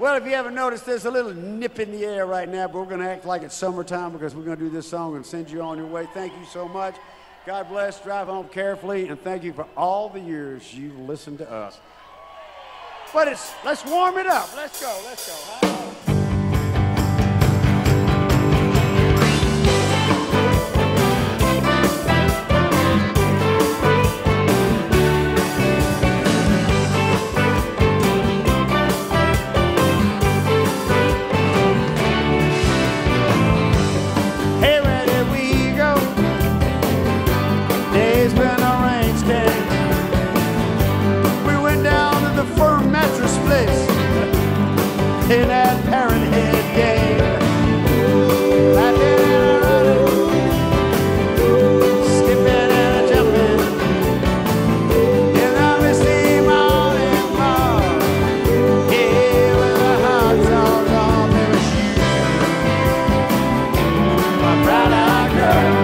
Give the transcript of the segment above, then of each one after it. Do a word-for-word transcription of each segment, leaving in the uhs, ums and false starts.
Well, if you haven't noticed, there's a little nip in the air right now, but we're going to act like it's summertime because we're going to do this song and send you on your way. Thank you so much. God bless. Drive home carefully, and thank you for all the years you've listened to us. But it's, let's warm it up. Let's go. Let's go. Huh? In that parent head game. Right there, running, skipping and jumping. In the misty morning fog. Yeah, with the hot dogs on their shoes. My brown-eyed girl.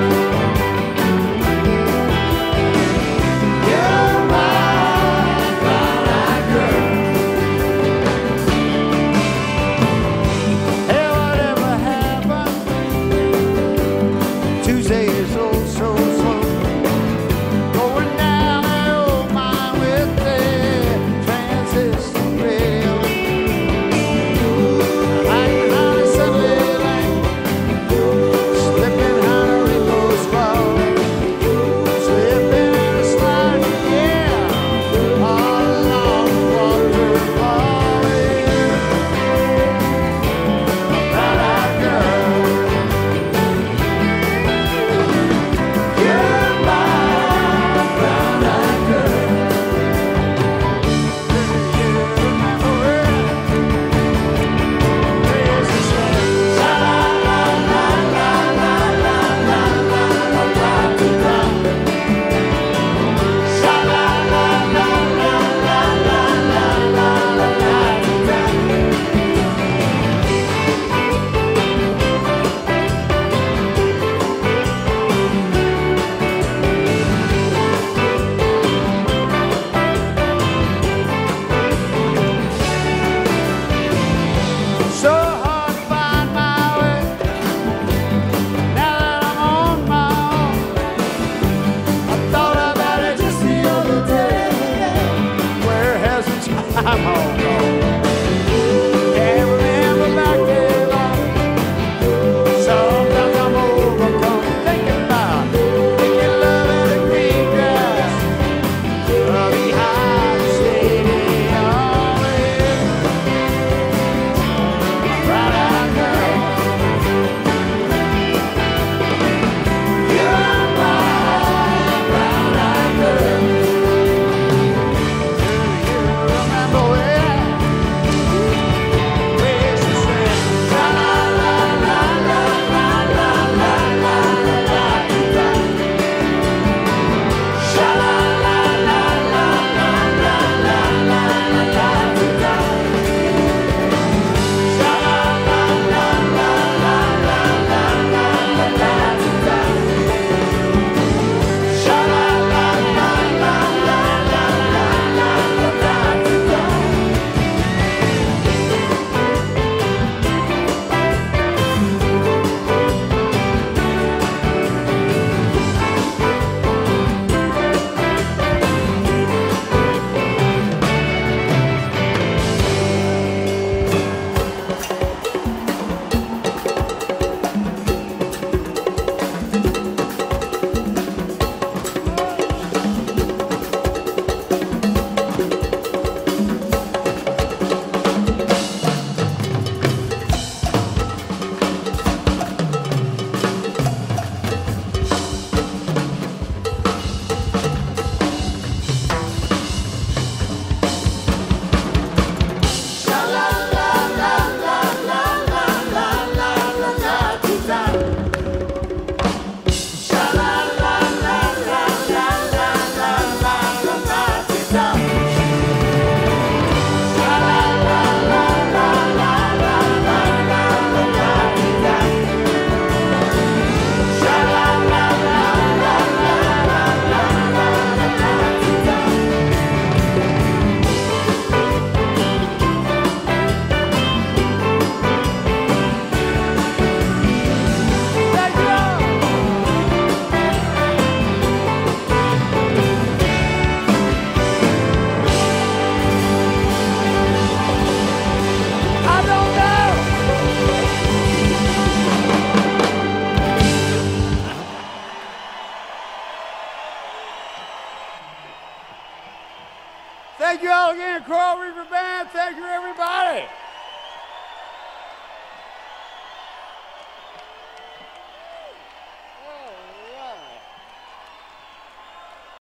You're my brown-eyed girl. y'all again, Coral Reaper Band. Thank you, everybody.